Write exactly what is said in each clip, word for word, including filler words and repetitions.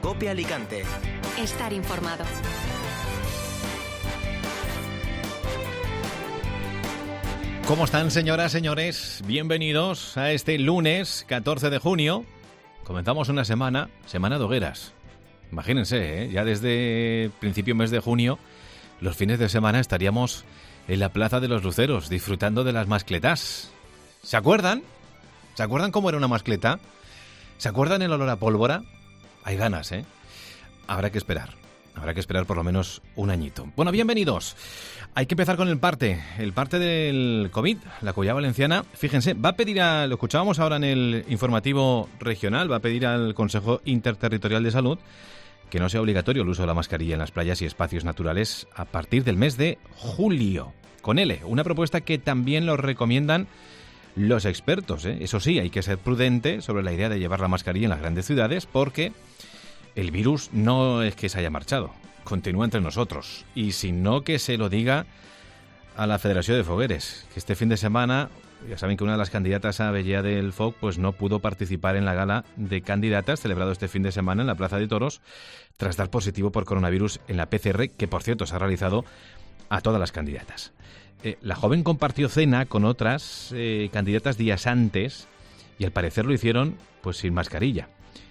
COPE Alicante. Estar informado. ¿Cómo están, señoras, señores? Bienvenidos a este lunes catorce de junio. Comenzamos una semana, semana de hogueras. Imagínense, ¿eh? Ya desde principio mes de junio, los fines de semana estaríamos en la Plaza de los Luceros, disfrutando de las mascletas. ¿Se acuerdan? ¿Se acuerdan cómo era una mascleta? ¿Se acuerdan el olor a pólvora? Hay ganas, ¿eh? Habrá que esperar. Habrá que esperar por lo menos un añito. Bueno, bienvenidos. Hay que empezar con el parte. El parte del COVID. La Comunidad Valenciana, fíjense, va a pedir a... Lo escuchábamos ahora en el informativo regional, va a pedir al Consejo Interterritorial de Salud que no sea obligatorio el uso de la mascarilla en las playas y espacios naturales a partir del mes de julio. Con L, una propuesta que también lo recomiendan los expertos, ¿eh? Eso sí, hay que ser prudente sobre la idea de llevar la mascarilla en las grandes ciudades porque el virus no es que se haya marchado, continúa entre nosotros. Y si no, que se lo diga a la Federación de Fogueres, que este fin de semana, ya saben que una de las candidatas a Bellea del Foc pues no pudo participar en la gala de candidatas celebrado este fin de semana en la Plaza de Toros tras dar positivo por coronavirus en la P C R, que por cierto se ha realizado a todas las candidatas. Eh, la joven compartió cena con otras eh, candidatas días antes y al parecer lo hicieron pues sin mascarilla.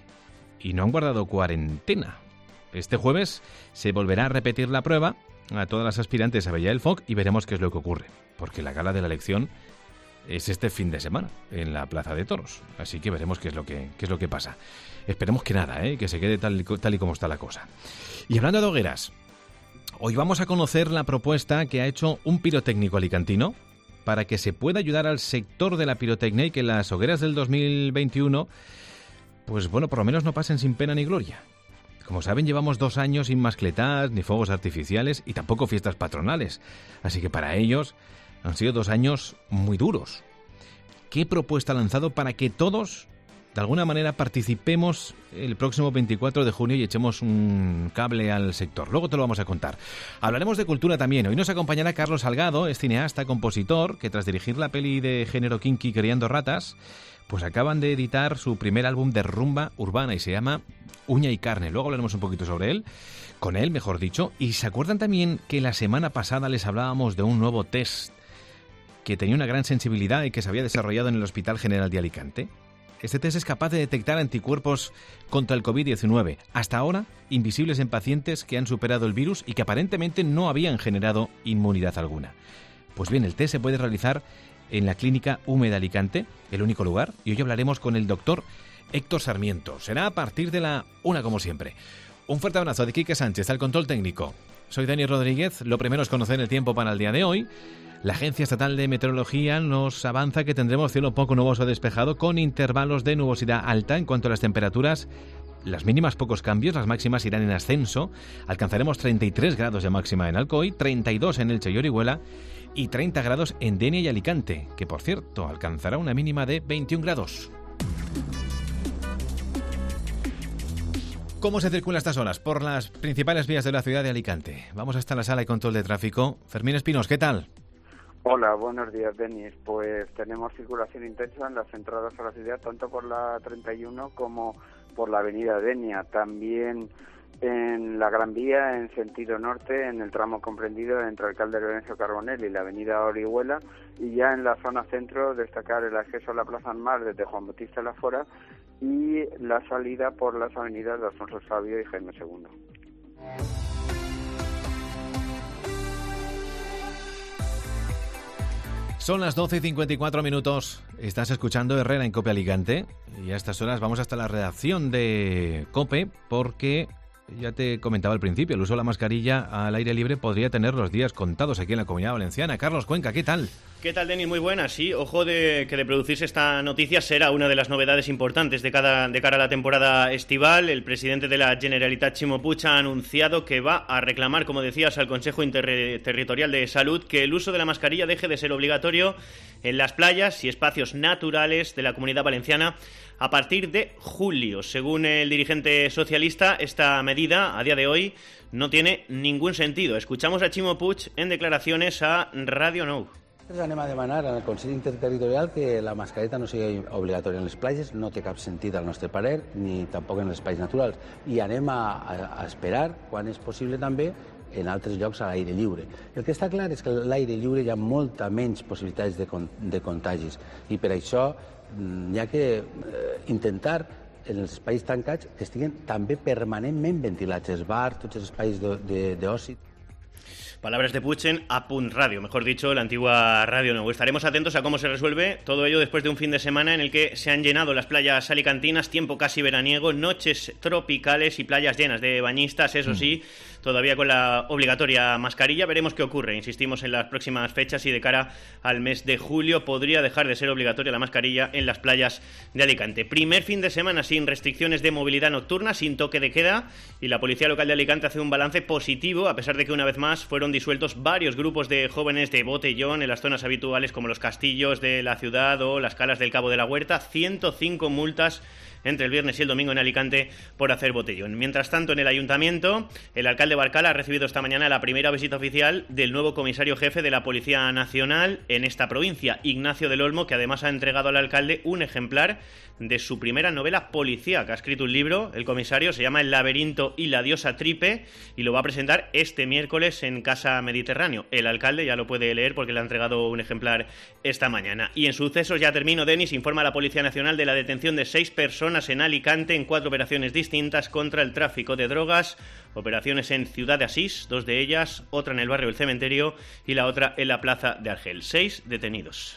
Y no han guardado cuarentena. Este jueves se volverá a repetir la prueba a todas las aspirantes a Bellea del Foc y veremos qué es lo que ocurre, porque la gala de la elección es este fin de semana en la Plaza de Toros, así que veremos qué es lo que, qué es lo que pasa. Esperemos que nada, ¿eh? Que se quede tal, tal y como está la cosa. Y hablando de hogueras, hoy vamos a conocer la propuesta que ha hecho un pirotécnico alicantino para que se pueda ayudar al sector de la pirotecnia y que las hogueras del dos mil veintiuno pues bueno, por lo menos no pasen sin pena ni gloria. Como saben, llevamos dos años sin mascletas, ni fuegos artificiales y tampoco fiestas patronales. Así que para ellos han sido dos años muy duros. ¿Qué propuesta ha lanzado para que todos, de alguna manera, participemos el próximo veinticuatro de junio y echemos un cable al sector? Luego te lo vamos a contar. Hablaremos de cultura también. Hoy nos acompañará Carlos Salgado, es cineasta, compositor, que tras dirigir la peli de género kinky Criando Ratas, pues acaban de editar su primer álbum de rumba urbana y se llama Uña y Carne. Luego hablaremos un poquito sobre él, con él, mejor dicho. Y se acuerdan también que la semana pasada les hablábamos de un nuevo test que tenía una gran sensibilidad y que se había desarrollado en el Hospital General de Alicante. Este test es capaz de detectar anticuerpos contra el covid diecinueve, hasta ahora invisibles en pacientes que han superado el virus y que aparentemente no habían generado inmunidad alguna. Pues bien, el test se puede realizar en la Clínica U M E de Alicante, el único lugar, y hoy hablaremos con el doctor Héctor Sarmiento. Será a partir de la una, como siempre. Un fuerte abrazo de Quique Sánchez al control técnico. Soy Dani Rodríguez. Lo primero es conocer el tiempo para el día de hoy. La Agencia Estatal de Meteorología nos avanza que tendremos cielo poco nuboso despejado con intervalos de nubosidad alta. En cuanto a las temperaturas, las mínimas pocos cambios, las máximas irán en ascenso. Alcanzaremos treinta y tres grados de máxima en Alcoy, treinta y dos en Elche y Orihuela y treinta grados en Denia y Alicante, que por cierto alcanzará una mínima de veintiún grados. ¿Cómo se circula a estas horas por las principales vías de la ciudad de Alicante? Vamos hasta la sala de control de tráfico. Fermín Espinos, ¿qué tal? Hola, buenos días, Denis. Pues tenemos circulación intensa en las entradas a la ciudad, tanto por la treinta y uno como por la avenida Denia. También en la Gran Vía, en sentido norte, en el tramo comprendido entre Alcalde Lorenzo Carbonell y la avenida Orihuela. Y ya en la zona centro, destacar el acceso a la Plaza Mar desde Juan Bautista Lafora y la salida por las avenidas de Alfonso Sabio y Jaime segundo. Son las doce y cincuenta y cuatro minutos. Estás escuchando Herrera en COPE Alicante. Y a estas horas vamos hasta la redacción de COPE porque, ya te comentaba al principio, el uso de la mascarilla al aire libre podría tener los días contados aquí en la Comunidad Valenciana. Carlos Cuenca, ¿qué tal? ¿Qué tal, Denis? Muy buenas. Sí, ojo de que de producirse esta noticia será una de las novedades importantes de, cada, de cara a la temporada estival. El presidente de la Generalitat, Ximo Puig, ha anunciado que va a reclamar, como decías, al Consejo Interterritorial de Salud que el uso de la mascarilla deje de ser obligatorio en las playas y espacios naturales de la Comunidad Valenciana a partir de julio. Según el dirigente socialista, esta medida, a día de hoy, no tiene ningún sentido. Escuchamos a Ximo Puig en declaraciones a Radio Nou. Anem a demanar al Consell Interterritorial que la mascareta no sigui obligatòria en les platges, no té cap sentit al nostre parer, ni tampoc en els espais naturals. I anem a, a, a esperar, quan és possible també, en altres llocs a l'aire lliure. El que està clar és que a l'aire lliure hi ha molta menys possibilitats de, de contagis i per això hi ha que eh, intentar en els espais tancats que estiguin també permanentment ventilats, els bars, tots els espais d'oci. Palabras de Puig en A Punt Radio, mejor dicho, la antigua Radio Nou. Estaremos atentos a cómo se resuelve todo ello después de un fin de semana en el que se han llenado las playas alicantinas, tiempo casi veraniego, noches tropicales y playas llenas de bañistas, eso sí, todavía con la obligatoria mascarilla. Veremos qué ocurre, insistimos, en las próximas fechas y de cara al mes de julio podría dejar de ser obligatoria la mascarilla en las playas de Alicante. Primer fin de semana sin restricciones de movilidad nocturna, sin toque de queda, y la Policía Local de Alicante hace un balance positivo, a pesar de que una vez más fueron disueltos varios grupos de jóvenes de botellón en las zonas habituales como los castillos de la ciudad o las calas del Cabo de la Huerta. ciento cinco multas entre el viernes y el domingo en Alicante por hacer botellón. Mientras tanto, en el Ayuntamiento, el alcalde Barcala ha recibido esta mañana la primera visita oficial del nuevo comisario jefe de la Policía Nacional en esta provincia, Ignacio del Olmo, que además ha entregado al alcalde un ejemplar de su primera novela policíaca. Ha escrito un libro, el comisario, se llama El laberinto y la diosa Tripe, y lo va a presentar este miércoles en Casa Mediterráneo. El alcalde ya lo puede leer porque le ha entregado un ejemplar esta mañana. Y en sucesos, ya termino, Denis, informa la Policía Nacional de la detención de seis personas en Alicante en cuatro operaciones distintas contra el tráfico de drogas, operaciones en Ciudad de Asís, dos de ellas, otra en el barrio del Cementerio y la otra en la plaza de Argel. Seis detenidos.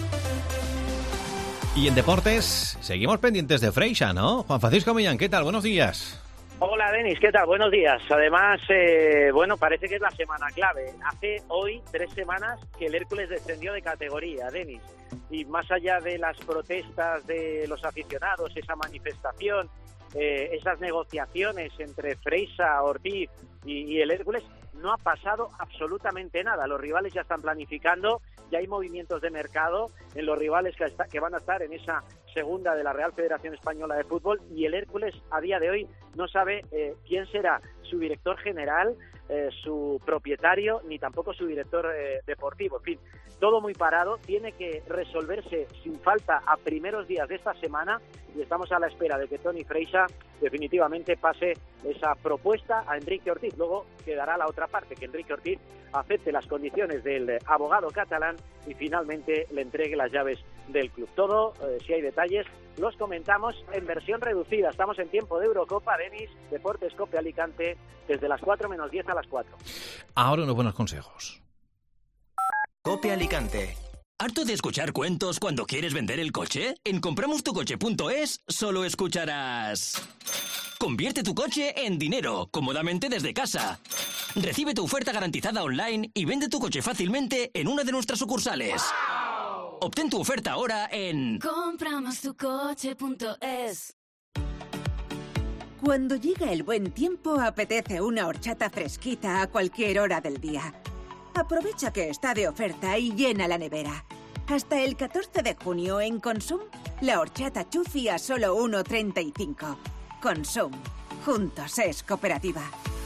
Y en deportes, seguimos pendientes de Freixa, ¿no? Juan Francisco Millán, ¿qué tal? Buenos días. Hola, Denis, ¿qué tal? Buenos días. Además, eh, bueno, parece que es la semana clave. Hace hoy tres semanas que el Hércules descendió de categoría, Denis. Y más allá de las protestas de los aficionados, esa manifestación, eh, esas negociaciones entre Freixa, Ortiz y, y el Hércules, no ha pasado absolutamente nada. Los rivales ya están planificando, ya hay movimientos de mercado en los rivales que, está, que van a estar en esa segunda de la Real Federación Española de Fútbol, y el Hércules a día de hoy no sabe eh, quién será su director general, eh, su propietario, ni tampoco su director eh, deportivo. En fin, todo muy parado, tiene que resolverse sin falta a primeros días de esta semana, y estamos a la espera de que Toni Freixa definitivamente pase esa propuesta a Enrique Ortiz. Luego quedará la otra parte, que Enrique Ortiz acepte las condiciones del abogado catalán y finalmente le entregue las llaves del club. Todo, eh, si hay detalles, los comentamos en versión reducida. Estamos en tiempo de Eurocopa, Denis, Deportes Cope Alicante, desde las cuatro menos diez a las cuatro. Ahora unos buenos consejos. Cope Alicante. ¿Harto de escuchar cuentos cuando quieres vender el coche? En compramos tu coche punto es solo escucharás... Convierte tu coche en dinero, cómodamente desde casa. Recibe tu oferta garantizada online y vende tu coche fácilmente en una de nuestras sucursales. ¡Wow! Obtén tu oferta ahora en compramos tu coche punto es. Cuando llega el buen tiempo, apetece una horchata fresquita a cualquier hora del día. Aprovecha que está de oferta y llena la nevera. Hasta el catorce de junio en Consum, la horchata chufi a solo uno treinta y cinco. Consum. Juntos es cooperativa.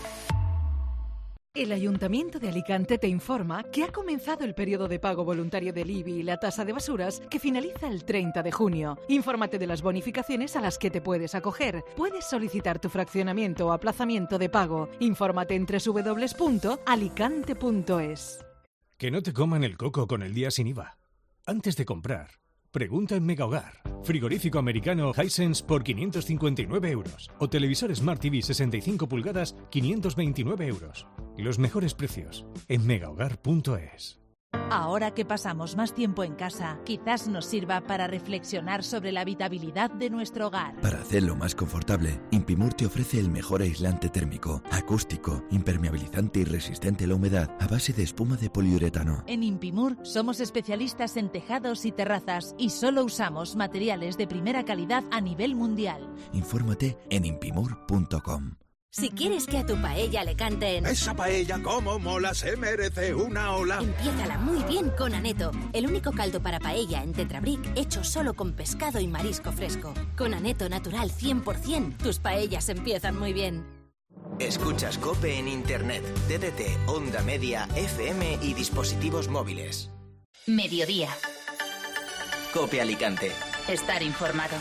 El Ayuntamiento de Alicante te informa que ha comenzado el periodo de pago voluntario del I B I y la tasa de basuras, que finaliza el treinta de junio. Infórmate de las bonificaciones a las que te puedes acoger. Puedes solicitar tu fraccionamiento o aplazamiento de pago. Infórmate en doble u doble u doble u punto alicante punto es. Que no te coman el coco con el día sin I V A. Antes de comprar, pregunta en Megahogar. Frigorífico americano Hisense por quinientos cincuenta y nueve euros. O televisor Smart T V sesenta y cinco pulgadas, quinientos veintinueve euros. Los mejores precios en megahogar punto es. Ahora que pasamos más tiempo en casa, quizás nos sirva para reflexionar sobre la habitabilidad de nuestro hogar. Para hacerlo más confortable, Impimur te ofrece el mejor aislante térmico, acústico, impermeabilizante y resistente a la humedad a base de espuma de poliuretano. En Impimur somos especialistas en tejados y terrazas y solo usamos materiales de primera calidad a nivel mundial. Infórmate en impimur punto com. Si quieres que a tu paella le canten ¡esa paella como mola, se merece una ola! Empiézala muy bien con Aneto, el único caldo para paella en Tetrabric hecho solo con pescado y marisco fresco. Con Aneto natural cien por ciento, tus paellas empiezan muy bien. Escuchas COPE en Internet, D D T, Onda Media, F M y dispositivos móviles. Mediodía. COPE Alicante. Estar informado.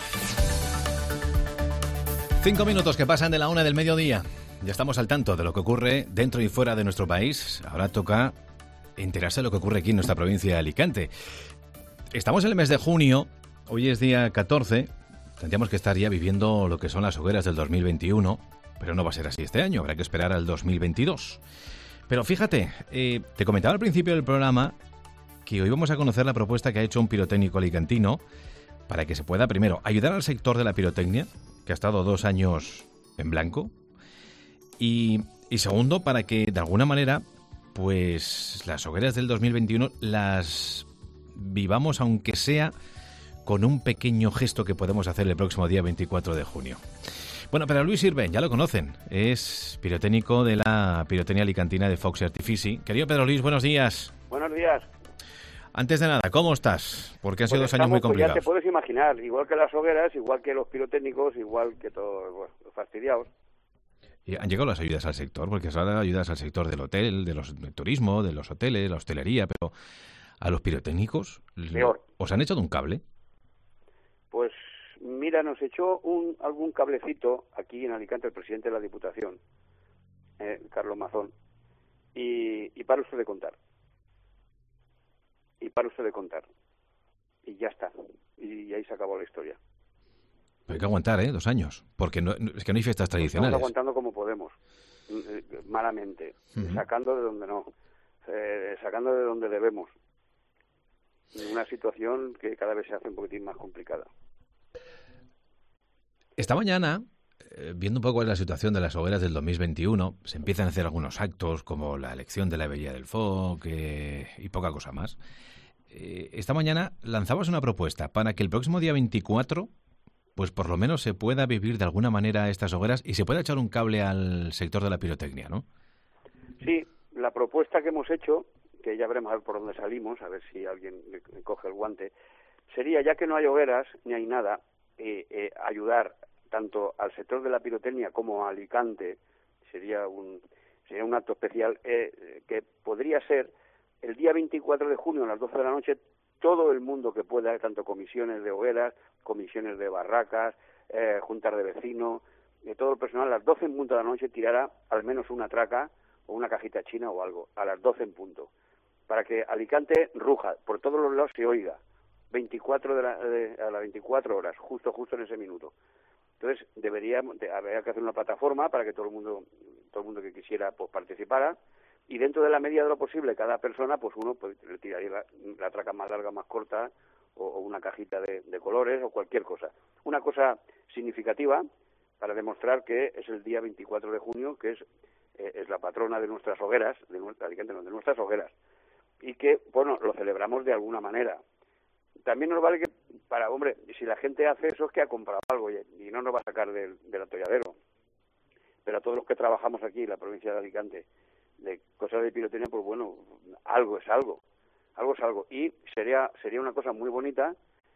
Cinco minutos que pasan de la una del mediodía. Ya estamos al tanto de lo que ocurre dentro y fuera de nuestro país. Ahora toca enterarse de lo que ocurre aquí en nuestra provincia de Alicante. Estamos en el mes de junio. Hoy es día catorce. Tendríamos que estar ya viviendo lo que son las hogueras del dos mil veintiuno. Pero no va a ser así este año. Habrá que esperar al dos mil veintidós. Pero fíjate, eh, te comentaba al principio del programa que hoy vamos a conocer la propuesta que ha hecho un pirotécnico alicantino para que se pueda, primero, ayudar al sector de la pirotecnia, que ha estado dos años en blanco, y, y segundo, para que, de alguna manera, pues las hogueras del dos mil veintiuno las vivamos, aunque sea con un pequeño gesto que podemos hacer el próximo día veinticuatro de junio. Bueno, pero Luis Sirven, ya lo conocen, es pirotécnico de la pirotecnia alicantina de Fox Artifici. Querido Pedro Luis, buenos días. Buenos días. Antes de nada, ¿cómo estás? Porque han sido pues dos años muy complicados. Pues ya te puedes imaginar, igual que las hogueras, igual que los pirotécnicos, igual que todos, bueno, fastidiados. ¿Y han llegado las ayudas al sector? Porque se han dado ayudas al sector del hotel, de los del turismo, de los hoteles, la hostelería, pero a los pirotécnicos, peor. ¿Os han echado un cable? Pues mira, nos echó un algún cablecito aquí en Alicante el presidente de la Diputación, eh, Carlos Mazón, y, y para usted de contar. Y para usted de contar. Y ya está. Y ahí se acabó la historia. Pero hay que aguantar, ¿eh? Dos años. Porque no, es que no hay fiestas tradicionales. Estamos aguantando como podemos. Malamente. Uh-huh. Sacando de donde no. Eh, sacando de donde debemos. Una situación que cada vez se hace un poquitín más complicada. Esta mañana, eh, viendo un poco cuál es la situación de las hogueras del dos mil veintiuno, se empiezan a hacer algunos actos como la elección de la Abella del Foc eh, y poca cosa más. Eh, esta mañana lanzabas una propuesta para que el próximo día veinticuatro, pues por lo menos se pueda vivir de alguna manera estas hogueras y se pueda echar un cable al sector de la pirotecnia, ¿no? Sí, la propuesta que hemos hecho, que ya veremos a ver por dónde salimos, a ver si alguien le coge el guante, sería, ya que no hay hogueras ni hay nada, eh, eh, ayudar tanto al sector de la pirotecnia como a Alicante. Sería un sería un acto especial eh, que podría ser el día veinticuatro de junio a las doce de la noche. Todo el mundo que pueda, tanto comisiones de hogueras, comisiones de barracas, eh, juntas de vecinos, de todo el personal, a las doce en punto de la noche tirará al menos una traca o una cajita china o algo, a las doce en punto, para que Alicante ruja, por todos los lados se oiga, veinticuatro de la, de, a las veinticuatro horas, justo justo en ese minuto. Entonces deberíamos, de, habría que hacer una plataforma para que todo el mundo, todo el mundo que quisiera, pues participara, y dentro de la medida de lo posible, cada persona, pues uno pues, le tiraría la, la traca más larga, más corta, o, o una cajita de, de colores, o cualquier cosa. Una cosa significativa para demostrar que es el día veinticuatro de junio, que es, eh, es la patrona de nuestras hogueras, de nuestra Alicante, no, de nuestras hogueras, y que, bueno, lo celebramos de alguna manera. También nos vale que, para, hombre, si la gente hace eso es que ha comprado algo y, y no nos va a sacar del, del atolladero. Pero a todos los que trabajamos aquí en la provincia de Alicante, de cosas de pirotecnia, pues bueno, algo es algo, algo es algo. Y sería sería una cosa muy bonita,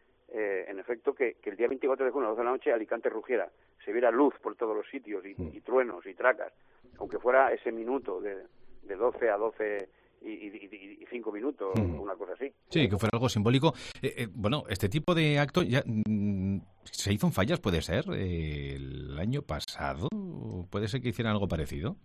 eh, en efecto, que, que el día veinticuatro de junio a las doce de la noche Alicante rugiera, se viera luz por todos los sitios y, y truenos y tracas, aunque fuera ese minuto de, de doce a doce y, y, y cinco minutos, mm. una cosa así. Sí, que fuera algo simbólico. Eh, eh, bueno, este tipo de acto ya mm, se hizo en Fallas, puede ser, eh, el año pasado, puede ser que hicieran algo parecido.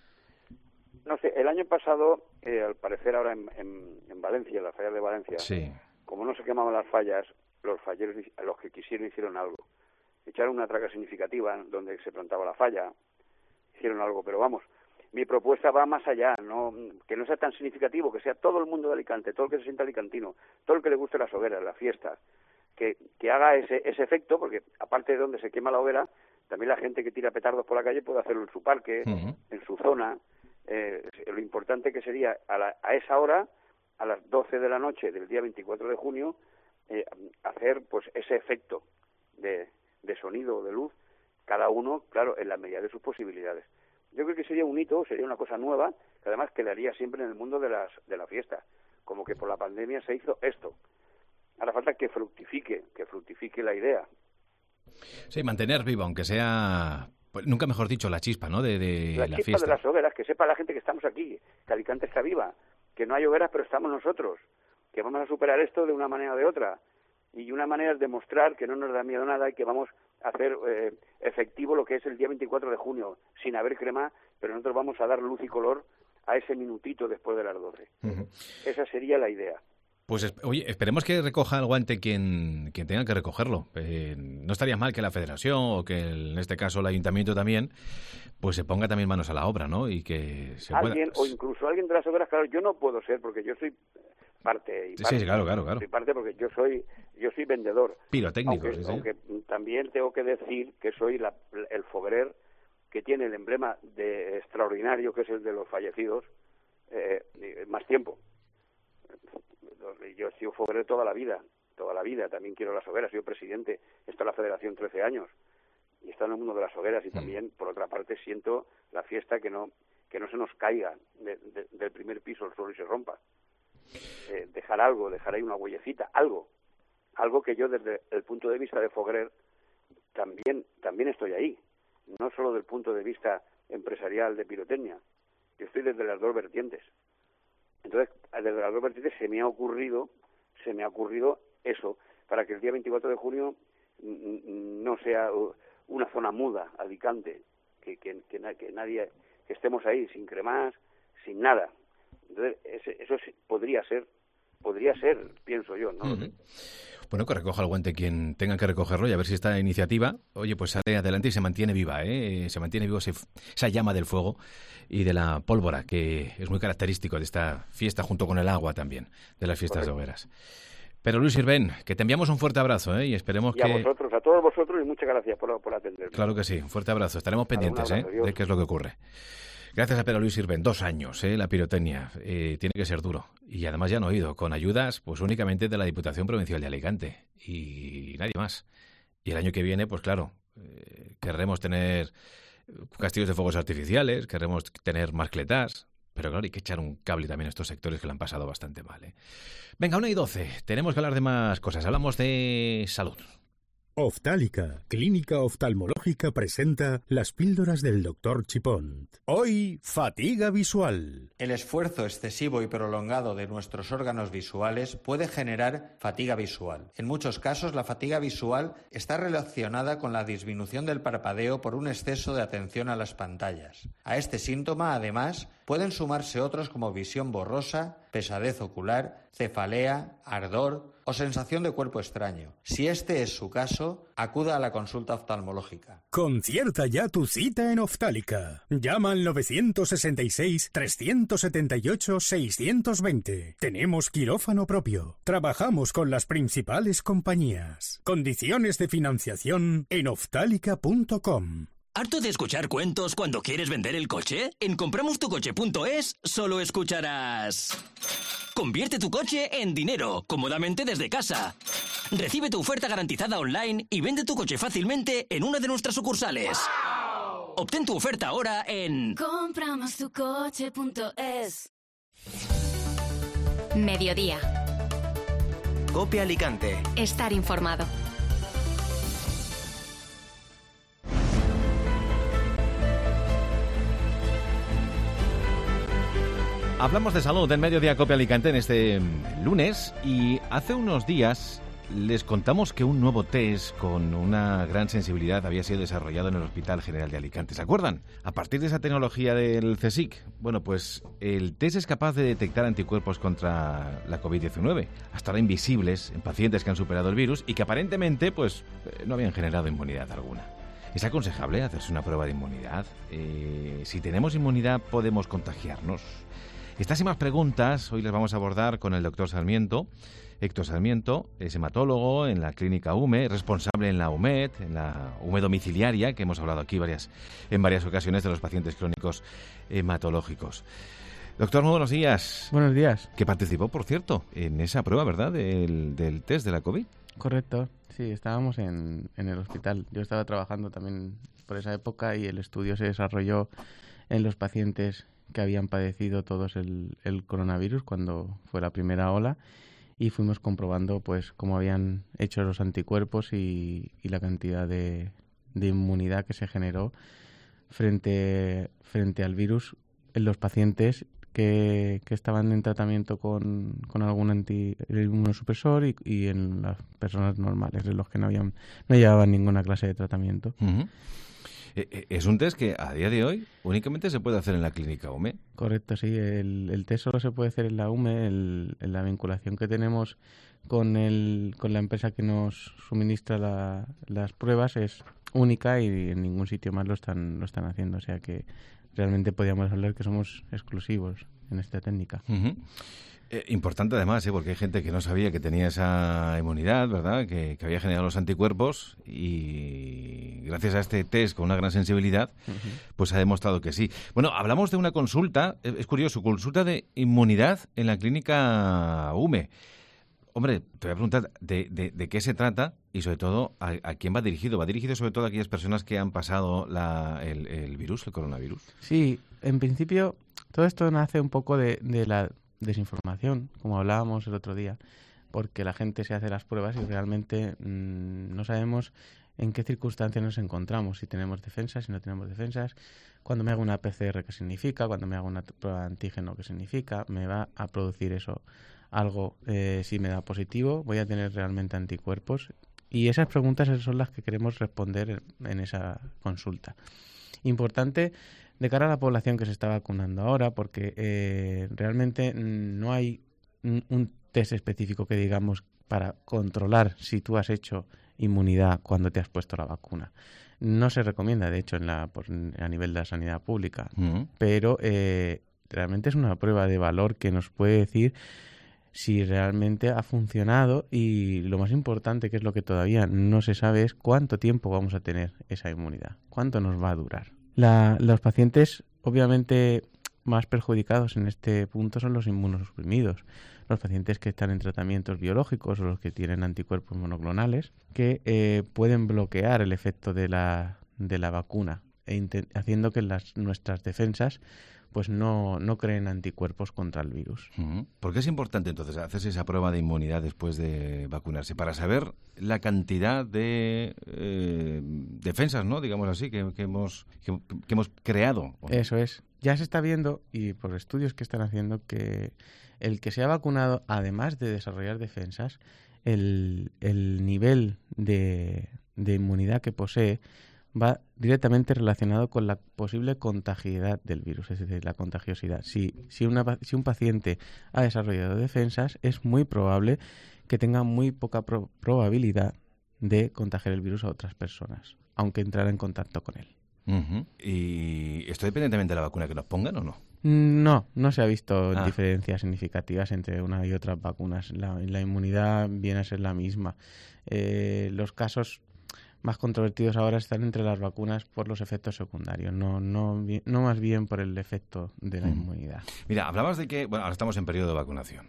No sé, el año pasado, eh, al parecer ahora en, en, en Valencia, en las fallas de Valencia, sí. Como no se quemaban las fallas, los falleros, los que quisieron hicieron algo. Echaron una traca significativa donde se plantaba la falla, hicieron algo, pero vamos, mi propuesta va más allá, no que no sea tan significativo, que sea todo el mundo de Alicante, todo el que se sienta alicantino, todo el que le guste las hogueras, las fiestas, que, que haga ese, ese efecto, porque aparte de donde se quema la hoguera, también la gente que tira petardos por la calle puede hacerlo en su parque, uh-huh. en su zona. Eh, lo importante que sería a, la, a esa hora, a las doce de la noche del día veinticuatro de junio, eh, hacer pues ese efecto de, de sonido o de luz, cada uno, claro, en la medida de sus posibilidades. Yo creo que sería un hito, sería una cosa nueva, que además quedaría siempre en el mundo de las de la fiesta, como que por la pandemia se hizo esto. Ahora falta que fructifique, que fructifique la idea. Sí, mantener vivo, aunque sea, pues, nunca mejor dicho, la chispa, ¿no? De, de la, la chispa fiesta. de las hogueras, que sepa la gente que estamos aquí, que Alicante está viva, que no hay hogueras, pero estamos nosotros, que vamos a superar esto de una manera o de otra. Y una manera es demostrar que no nos da miedo nada y que vamos a hacer eh, efectivo lo que es el día veinticuatro de junio, sin haber crema, pero nosotros vamos a dar luz y color a ese minutito después de las doce. Uh-huh. Esa sería la idea. Pues, oye, esperemos que recoja el guante quien, quien tenga que recogerlo. Eh, no estaría mal que la Federación, o que el, en este caso el Ayuntamiento también, pues se ponga también manos a la obra, ¿no? Y que se alguien, pueda... o incluso alguien de las hogueras, claro, yo no puedo ser, porque yo soy parte. Y parte sí, sí, claro, claro, claro. Soy parte porque yo soy, yo soy vendedor. Pirotécnico, aunque, sí, sí. Aunque también tengo que decir que soy la, el foguerer que tiene el emblema de extraordinario, que es el de los fallecidos, eh, más tiempo. Yo he sido foguerero toda la vida, toda la vida, también quiero las hogueras, soy presidente, estoy en la Federación trece años, y he estado en el mundo de las hogueras, y también, por otra parte, siento la fiesta que no que no se nos caiga de, de, del primer piso el suelo y se rompa. Eh, dejar algo, dejar ahí una huellecita, algo, algo que yo desde el punto de vista de foguerer también, también estoy ahí, no solo del punto de vista empresarial de pirotecnia, yo estoy desde las dos vertientes. Entonces, desde las dos vertientes se me ha ocurrido, se me ha ocurrido eso, para que el día veinticuatro de junio no sea una zona muda, Alicante, que, que, que, que nadie, que estemos ahí sin cremas, sin nada. Entonces, ese, eso sí, podría ser, podría ser, pienso yo, ¿no? Uh-huh. Bueno, que recoja el guante quien tenga que recogerlo y a ver si esta iniciativa, oye, pues sale adelante y se mantiene viva, ¿eh? Se mantiene vivo ese, esa llama del fuego y de la pólvora, que es muy característico de esta fiesta, junto con el agua también, de las fiestas Correcto. de hogueras. Pero Luis Sirvent, que te enviamos un fuerte abrazo, ¿eh? Y esperemos y que... a vosotros, a todos vosotros, y muchas gracias por, por atenderme. Claro que sí, un fuerte abrazo. Estaremos pendientes, ¿eh? De qué es lo que ocurre. Gracias a Pedro Luis Sirvent, dos años, ¿eh? La pirotecnia, eh, tiene que ser duro. Y además ya han oído, con ayudas pues únicamente de la Diputación Provincial de Alicante y nadie más. Y el año que viene, pues claro, eh, querremos tener castillos de fuegos artificiales, queremos tener mascletas, pero claro, hay que echar un cable también a estos sectores que lo han pasado bastante mal, ¿eh? Venga, una y doce, tenemos que hablar de más cosas, hablamos de salud. Oftálica, Clínica Oftalmológica, presenta las píldoras del doctor Chipont. Hoy, fatiga visual. El esfuerzo excesivo y prolongado de nuestros órganos visuales puede generar fatiga visual. En muchos casos, la fatiga visual está relacionada con la disminución del parpadeo por un exceso de atención a las pantallas. A este síntoma, además, pueden sumarse otros como visión borrosa, pesadez ocular, cefalea, ardor o sensación de cuerpo extraño. Si este es su caso, acuda a la consulta oftalmológica. Concierta ya tu cita en Oftálica. Llama al nueve seis seis, tres siete ocho, seis dos cero. Tenemos quirófano propio. Trabajamos con las principales compañías. Condiciones de financiación en oftálica punto com. ¿Harto de escuchar cuentos cuando quieres vender el coche? En compramos tu coche punto es solo escucharás... Convierte tu coche en dinero, cómodamente desde casa. Recibe tu oferta garantizada online y vende tu coche fácilmente en una de nuestras sucursales. ¡Wow! Obtén tu oferta ahora en... compramos tu coche punto es. Mediodía. Cope Alicante. Estar informado. Hablamos de salud en Mediodía Cope Alicante en este lunes y hace unos días les contamos que un nuevo test con una gran sensibilidad había sido desarrollado en el Hospital General de Alicante. ¿Se acuerdan? A partir de esa tecnología del CSIC, bueno, pues el test es capaz de detectar anticuerpos contra la covid diecinueve, hasta ahora invisibles en pacientes que han superado el virus y que aparentemente pues no habían generado inmunidad alguna. ¿Es aconsejable hacerse una prueba de inmunidad? Eh, si tenemos inmunidad, ¿podemos contagiarnos? Estas y más preguntas hoy las vamos a abordar con el doctor Sarmiento. Héctor Sarmiento es hematólogo en la clínica U M E, responsable en la U M E D, en la U M E domiciliaria, que hemos hablado aquí varias, en varias ocasiones de los pacientes crónicos hematológicos. Doctor, muy buenos días. Buenos días. Que participó, por cierto, en esa prueba, ¿verdad?, del, del test de la COVID. Correcto, sí, estábamos en, en el hospital. Yo estaba trabajando también por esa época y el estudio se desarrolló en los pacientes que habían padecido todos el, el coronavirus cuando fue la primera ola y fuimos comprobando pues cómo habían hecho los anticuerpos y, y la cantidad de, de inmunidad que se generó frente, frente al virus en los pacientes que que, que estaban en tratamiento con, con algún anti-inmunosupresor y, y en las personas normales, en los que no habían no llevaban ninguna clase de tratamiento. Uh-huh. Es un test que a día de hoy únicamente se puede hacer en la clínica U M E. Correcto, sí. El, el test solo se puede hacer en la U M E. El, en la vinculación que tenemos con, el, con la empresa que nos suministra la, las pruebas es única y en ningún sitio más lo están, lo están haciendo. O sea que realmente podríamos hablar que somos exclusivos en esta técnica. Uh-huh. Eh, importante además, ¿eh? Porque hay gente que no sabía que tenía esa inmunidad, ¿verdad? Que, que había generado los anticuerpos y gracias a este test con una gran sensibilidad, uh-huh. pues ha demostrado que sí. Bueno, hablamos de una consulta, es curioso, consulta de inmunidad en la clínica U M E. Hombre, te voy a preguntar de, de, de qué se trata y sobre todo a, a quién va dirigido. ¿Va dirigido sobre todo a aquellas personas que han pasado la, el, el virus, el coronavirus? Sí, en principio todo esto nace un poco de, de la desinformación, como hablábamos el otro día, porque la gente se hace las pruebas y realmente mmm, no sabemos en qué circunstancias nos encontramos, si tenemos defensas, si no tenemos defensas, cuando me hago una P C R qué significa, cuando me hago una prueba de antígeno qué significa, me va a producir eso algo, eh, si me da positivo, voy a tener realmente anticuerpos, y esas preguntas son las que queremos responder en esa consulta. Importante de cara a la población que se está vacunando ahora, porque eh, realmente no hay un, un test específico que digamos para controlar si tú has hecho inmunidad cuando te has puesto la vacuna. No se recomienda, de hecho, en la, por, a nivel de la sanidad pública, uh-huh. pero eh, realmente es una prueba de valor que nos puede decir si realmente ha funcionado y lo más importante, que es lo que todavía no se sabe, es cuánto tiempo vamos a tener esa inmunidad, cuánto nos va a durar. La, los pacientes, obviamente, más perjudicados en este punto son los inmunosuprimidos, los pacientes que están en tratamientos biológicos o los que tienen anticuerpos monoclonales que eh, pueden bloquear el efecto de la, de la vacuna, e intent- haciendo que las, nuestras defensas pues no, no creen anticuerpos contra el virus. Uh-huh. ¿Por qué es importante entonces hacerse esa prueba de inmunidad después de vacunarse? Para saber la cantidad de eh, defensas, ¿no? Digamos así, que, que, hemos, que, que hemos creado. ¿O no? Eso es. Ya se está viendo, y por estudios que están haciendo, que el que se ha vacunado, además de desarrollar defensas, el, el nivel de, de inmunidad que posee va directamente relacionado con la posible contagiedad del virus, es decir, la contagiosidad. Si, si, una, si un paciente ha desarrollado defensas, es muy probable que tenga muy poca pro- probabilidad de contagiar el virus a otras personas, aunque entrara en contacto con él. Uh-huh. ¿Y esto depende también de la vacuna que nos pongan o no? No, no se ha visto ah. diferencias significativas entre una y otras vacunas. La, la inmunidad viene a ser la misma. Eh, los casos más controvertidos ahora están entre las vacunas por los efectos secundarios, no no no más bien por el efecto de la mm. inmunidad. Mira, hablabas de que, bueno, ahora estamos en periodo de vacunación.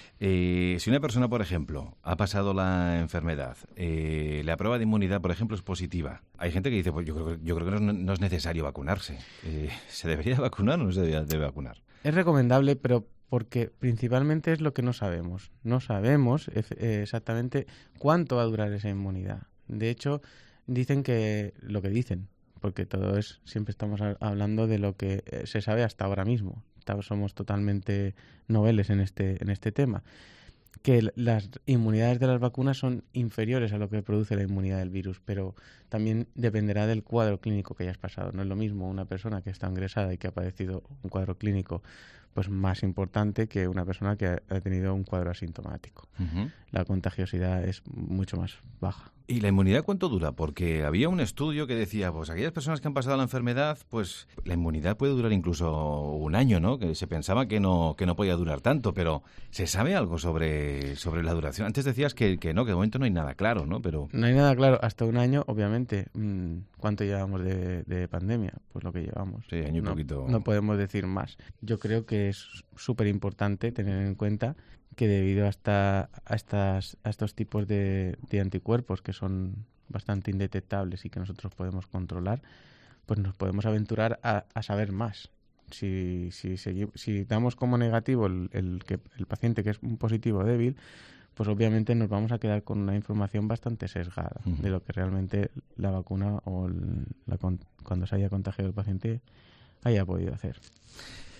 Eh, si una persona, por ejemplo, ha pasado la enfermedad, eh, la prueba de inmunidad, por ejemplo, es positiva. Hay gente que dice, pues yo creo, yo creo que no es, no es necesario vacunarse. Eh, ¿Se debería vacunar o no se debe, debe vacunar? Es recomendable, pero porque principalmente es lo que no sabemos. No sabemos eh, exactamente cuánto va a durar esa inmunidad. De hecho, dicen que lo que dicen, porque todo es, siempre estamos hablando de lo que se sabe hasta ahora mismo. Somos totalmente noveles en este, en este tema. Que las inmunidades de las vacunas son inferiores a lo que produce la inmunidad del virus, pero también dependerá del cuadro clínico que hayas pasado. No es lo mismo una persona que está ingresada y que ha padecido un cuadro clínico pues más importante que una persona que ha, ha tenido un cuadro asintomático. Uh-huh. La contagiosidad es mucho más baja. ¿Y la inmunidad cuánto dura? Porque había un estudio que decía, pues aquellas personas que han pasado la enfermedad, pues la inmunidad puede durar incluso un año, ¿no? Que se pensaba que no que no podía durar tanto, pero ¿se sabe algo sobre, sobre la duración? Antes decías que, que no, que de momento no hay nada claro, ¿no? Pero no hay nada claro. Hasta un año, obviamente. ¿Cuánto llevamos de, de pandemia? Pues lo que llevamos. Sí, año y no, poquito. No podemos decir más. Yo creo que es súper importante tener en cuenta que debido a, esta, a, estas, a estos tipos de, de anticuerpos que son bastante indetectables y que nosotros podemos controlar, pues nos podemos aventurar a, a saber más. Si, si, si, si damos como negativo el, el, que, el paciente que es un positivo débil, pues obviamente nos vamos a quedar con una información bastante sesgada uh-huh. de lo que realmente la vacuna o el, la, cuando se haya contagiado el paciente haya podido hacer.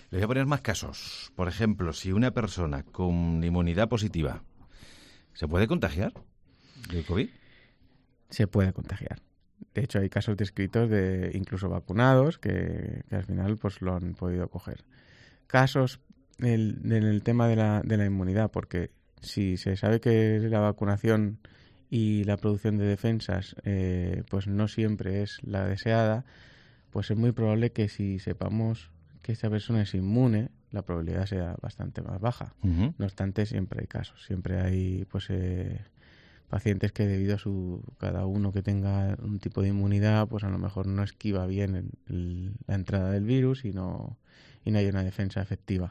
Le voy a poner más casos. Por ejemplo, si una persona con inmunidad positiva, ¿se puede contagiar del COVID? Se puede contagiar. De hecho, hay casos descritos de incluso vacunados que, que al final pues lo han podido coger. Casos en el, el tema de la, de la inmunidad, porque si se sabe que la vacunación y la producción de defensas eh, pues no siempre es la deseada, pues es muy probable que si sepamos que esta persona es inmune, la probabilidad sea bastante más baja. Uh-huh. No obstante, siempre hay casos, siempre hay pues eh, pacientes que debido a su cada uno que tenga un tipo de inmunidad, pues a lo mejor no esquiva bien el, el, la entrada del virus y no, y no hay una defensa efectiva.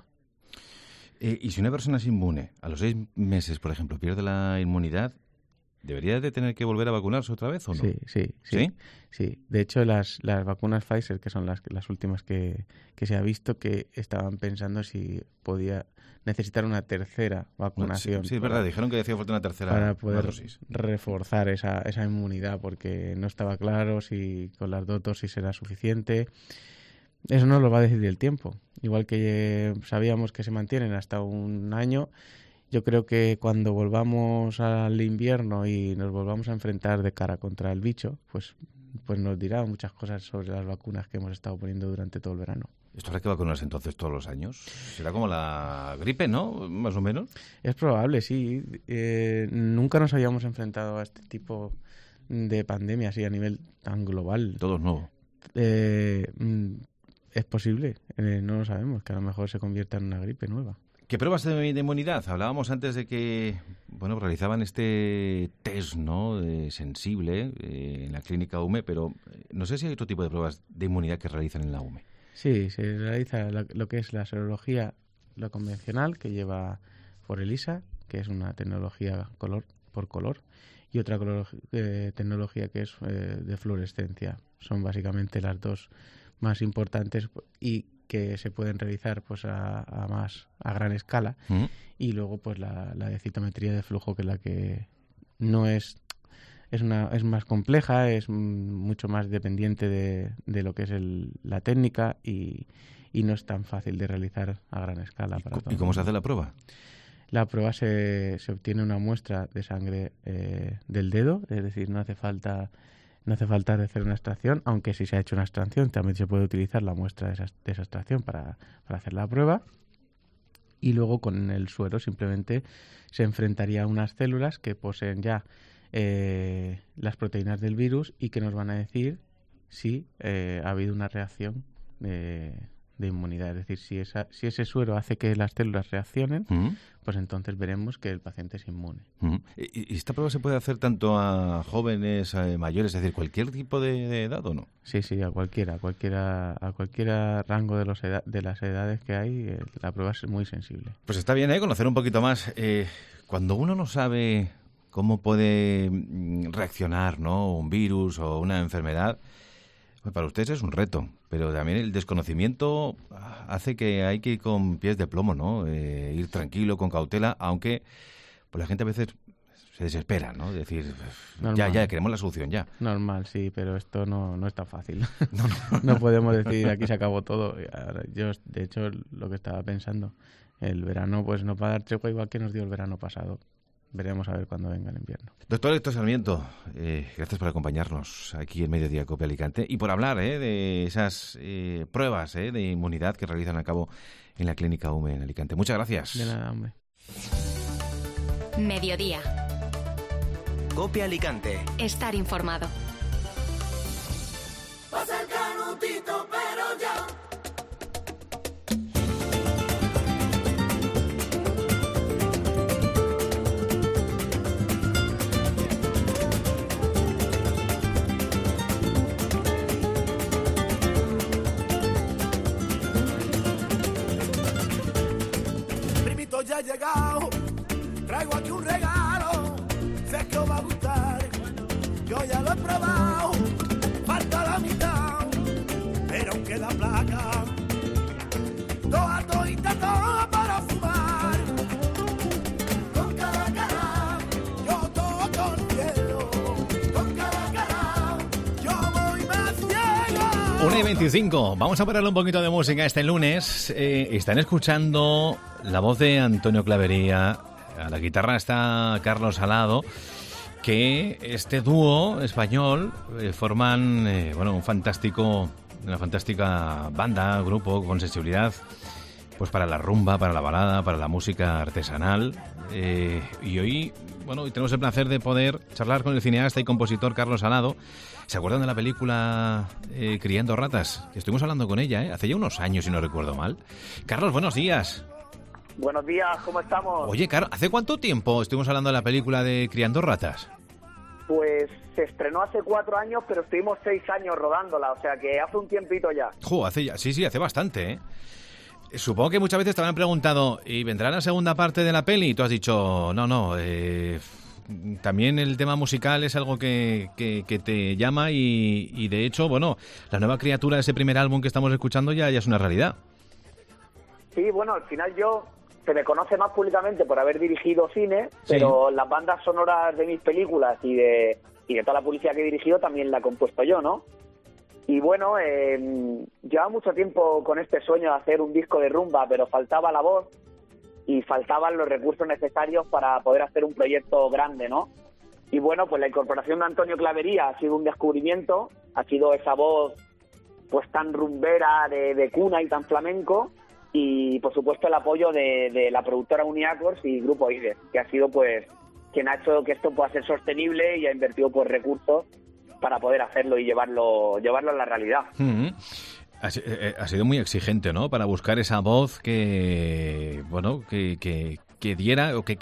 Eh, y si una persona es inmune, a los seis meses, por ejemplo, pierde la inmunidad, ¿debería de tener que volver a vacunarse otra vez o no? Sí, sí, sí. ¿Sí? Sí. De hecho, las, las vacunas Pfizer, que son las, las últimas que, que se ha visto, que estaban pensando si podía necesitar una tercera vacunación. Sí, sí, es verdad, dijeron que hacía falta una tercera para poder dosis. reforzar esa, esa inmunidad, porque no estaba claro si con las dos dosis era suficiente. Eso nos lo va a decidir el tiempo. Igual que sabíamos que se mantienen hasta un año, yo creo que cuando volvamos al invierno y nos volvamos a enfrentar de cara contra el bicho, pues, pues nos dirá muchas cosas sobre las vacunas que hemos estado poniendo durante todo el verano. ¿Esto habrá que vacunarse entonces todos los años? ¿Será como la gripe, no? Más o menos. Es probable, sí. Eh, nunca nos habíamos enfrentado a este tipo de pandemia así a nivel tan global. Todo es nuevo. Eh, es posible, eh, no lo sabemos, que a lo mejor se convierta en una gripe nueva. ¿Qué pruebas de inmunidad? Hablábamos antes de que, bueno, realizaban este test, ¿no?, de sensible eh, en la clínica U M E, pero no sé si hay otro tipo de pruebas de inmunidad que realizan en la U M E. Sí, se realiza lo, lo que es la serología, lo convencional, que lleva por ELISA, que es una tecnología color por color, y otra color, eh, tecnología que es eh, de fluorescencia. Son básicamente las dos más importantes y que se pueden realizar pues a, a más a gran escala. Uh-huh. Y luego pues la, la de citometría de flujo, que es la que no es es una es más compleja, es mucho más dependiente de, de lo que es el, la técnica y, y no es tan fácil de realizar a gran escala. Para todo. ¿Y cómo se hace la prueba? La prueba se, se obtiene una muestra de sangre eh, del dedo, es decir, no hace falta No hace falta hacer una extracción, aunque si se ha hecho una extracción también se puede utilizar la muestra de esa, de esa extracción para, para hacer la prueba. Y luego con el suero simplemente se enfrentaría a unas células que poseen ya eh, las proteínas del virus y que nos van a decir si eh, ha habido una reacción de, de inmunidad. Es decir, si, esa, si ese suero hace que las células reaccionen, uh-huh. pues entonces veremos que el paciente es inmune. Uh-huh. ¿Y esta prueba se puede hacer tanto a jóvenes, a mayores, es decir, cualquier tipo de, de edad o no? Sí, sí, a cualquiera, a cualquiera, a cualquier rango de, los eda- de las edades que hay, eh, la prueba es muy sensible. Pues está bien, ¿eh?, conocer un poquito más. Eh, cuando uno no sabe cómo puede reaccionar, ¿no?, un virus o una enfermedad, pues para ustedes es un reto, pero también el desconocimiento hace que hay que ir con pies de plomo, ¿no? Eh, ir tranquilo, con cautela, aunque pues la gente a veces se desespera, ¿no? Decir, Normal. ya, ya, queremos la solución, ya. Normal, sí, pero esto no, no es tan fácil. No, no. No podemos decir, aquí se acabó todo. Ahora, yo, de hecho, lo que estaba pensando, el verano pues nos va a dar tregua igual que nos dio el verano pasado. Veremos a ver cuándo venga el invierno. Doctor Héctor Sarmiento, eh, gracias por acompañarnos aquí en Mediodía Cope Alicante y por hablar eh, de esas eh, pruebas eh, de inmunidad que realizan a cabo en la Clínica U M E en Alicante. Muchas gracias. De nada, hombre. Mediodía. Cope Alicante. Estar informado. Pasa el canutito, pero ya. Ya he llegado, traigo aquí un regalo, sé que os va a gustar, yo ya lo he probado, falta la mitad, pero aún queda placa, toda todita, toda para fumar, con cada cara, yo toco el cielo, con cada cara, yo voy más ciego. una y veinticinco. Vamos a ponerle un poquito de música este lunes. Eh, están escuchando la voz de Antonio Clavería. A la guitarra está Carlos Salado. Que este dúo español eh, forman eh, bueno, un fantástico, una fantástica banda, grupo con sensibilidad pues para la rumba, para la balada, para la música artesanal. Eh, y hoy, bueno, hoy tenemos el placer de poder charlar con el cineasta y compositor Carlos Salado. ¿Se acuerdan de la película eh, Criando ratas? Que estuvimos hablando con ella, ¿eh? Hace ya unos años, si no recuerdo mal. Carlos, buenos días. Buenos días, ¿cómo estamos? Oye, Carlos, ¿hace cuánto tiempo estuvimos hablando de la película de Criando ratas? Pues se estrenó hace cuatro años, pero estuvimos seis años rodándola, o sea que hace un tiempito ya. Jo, hace ya, sí, sí, hace bastante, ¿eh? Supongo que muchas veces te habrán preguntado, ¿y vendrá la segunda parte de la peli? Y tú has dicho, no, no, eh, también el tema musical es algo que, que, que te llama y, y de hecho, bueno, la nueva criatura de ese primer álbum que estamos escuchando ya, ya es una realidad. Sí, bueno, al final yo se me conoce más públicamente por haber dirigido cine, sí. Pero las bandas sonoras de mis películas y de, y de toda la publicidad que he dirigido también la he compuesto yo, ¿no? Y bueno, eh, llevaba mucho tiempo con este sueño de hacer un disco de rumba, pero faltaba la voz y faltaban los recursos necesarios para poder hacer un proyecto grande, ¿no? Y bueno, pues la incorporación de Antonio Clavería ha sido un descubrimiento, ha sido esa voz pues tan rumbera de, de cuna y tan flamenco, y por supuesto el apoyo de, de la productora Uniacors y Grupo Ides, que ha sido pues quien ha hecho que esto pueda ser sostenible y ha invertido pues recursos para poder hacerlo y llevarlo llevarlo a la realidad. Mm-hmm. Ha, eh, ha sido muy exigente, ¿no? Para buscar esa voz que, bueno, que, que, que diera, o que,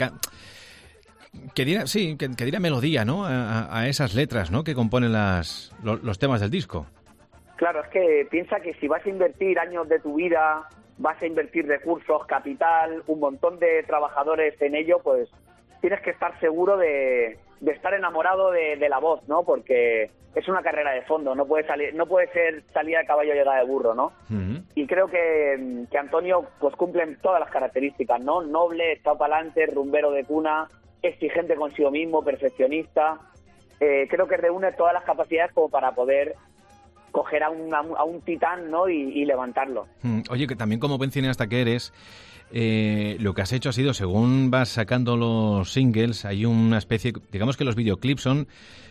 que diera, sí, que, que diera melodía, ¿no? A, a esas letras, ¿no? Que componen las, los, los temas del disco. Claro, es que piensa que si vas a invertir años de tu vida, vas a invertir recursos, capital, un montón de trabajadores en ello, pues tienes que estar seguro de, de estar enamorado de, de la voz, ¿no? Porque es una carrera de fondo, no puede salir, no puede ser salida de caballo llegada de burro, ¿no? Uh-huh. Y creo que, que Antonio pues cumple todas las características, ¿no? Noble, echado para adelante, rumbero de cuna, exigente consigo mismo, perfeccionista. Eh, creo que reúne todas las capacidades como para poder coger a un, a un titán, ¿no? Y, y levantarlo. Oye, que también como buen cineasta que eres, eh, lo que has hecho ha sido, según vas sacando los singles, hay una especie, digamos que los videoclips son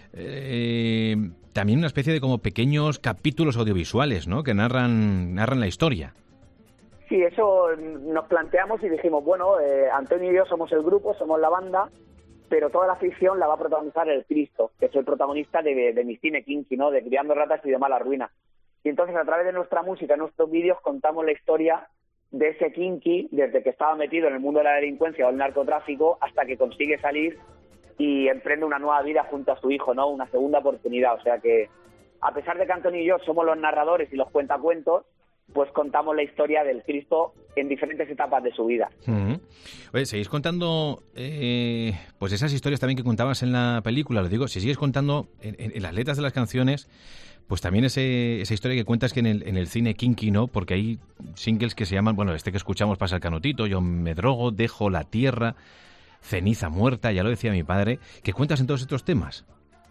eh, también una especie de como pequeños capítulos audiovisuales, ¿no? Que narran, narran la historia. Sí, eso nos planteamos y dijimos, bueno, eh, Antonio y yo somos el grupo, somos la banda, pero toda la ficción la va a protagonizar el Cristo, que es el protagonista de, de mi cine kinky, ¿no? De Criando ratas y de Mala ruina. Y entonces, a través de nuestra música, nuestros vídeos, contamos la historia de ese kinky, desde que estaba metido en el mundo de la delincuencia o el narcotráfico, hasta que consigue salir y emprende una nueva vida junto a su hijo, ¿no? Una segunda oportunidad. O sea que, a pesar de que Antonio y yo somos los narradores y los cuentacuentos, pues contamos la historia del Cristo en diferentes etapas de su vida. Uh-huh. Oye, seguís contando eh, pues esas historias también que contabas en la película, lo digo, si sigues contando en, en, en las letras de las canciones, pues también ese, esa historia que cuentas que en el, en el cine kinky, ¿no? Porque hay singles que se llaman, bueno, este que escuchamos, Pasa el canutito, Yo me drogo, Dejo la tierra, Ceniza muerta, ya lo decía mi padre, que cuentas en todos estos temas.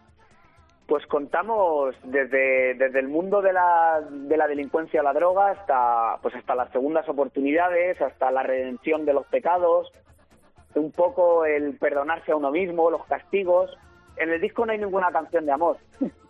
Pues contamos desde, desde el mundo de la, de la delincuencia a la droga hasta, pues hasta las segundas oportunidades, hasta la redención de los pecados, un poco el perdonarse a uno mismo, los castigos. En el disco no hay ninguna canción de amor.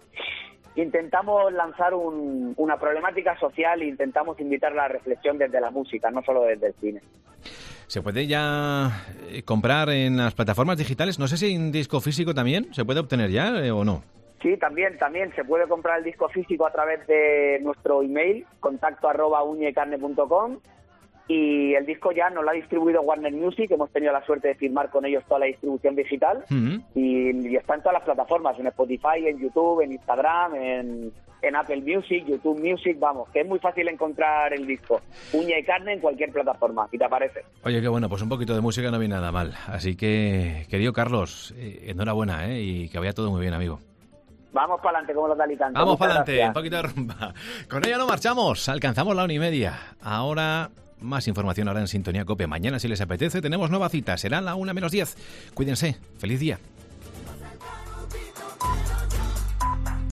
Intentamos lanzar un, una problemática social e intentamos invitar a la reflexión desde la música, no solo desde el cine. ¿Se puede ya comprar en las plataformas digitales? No sé si en disco físico también se puede obtener ya eh, o no. Sí, también, también se puede comprar el disco físico a través de nuestro email, contacto arroba uña y carne punto com, y el disco ya nos lo ha distribuido Warner Music, hemos tenido la suerte de firmar con ellos toda la distribución digital, uh-huh. y, y está en todas las plataformas, en Spotify, en YouTube, en Instagram, en, en Apple Music, YouTube Music, vamos, que es muy fácil encontrar el disco, Uña y Carne, en cualquier plataforma, si te aparece. Oye, qué bueno, pues un poquito de música no viene nada mal, así que, querido Carlos, eh, enhorabuena, eh, y que vaya todo muy bien, amigo. Vamos para adelante, como los de Alicante. Vamos para adelante, un poquito de rumba. Con ella no marchamos, alcanzamos la una y media. Ahora, más información ahora en Sintonía Cope. Mañana, si les apetece, tenemos nueva cita. Será la una menos diez. Cuídense. Feliz día.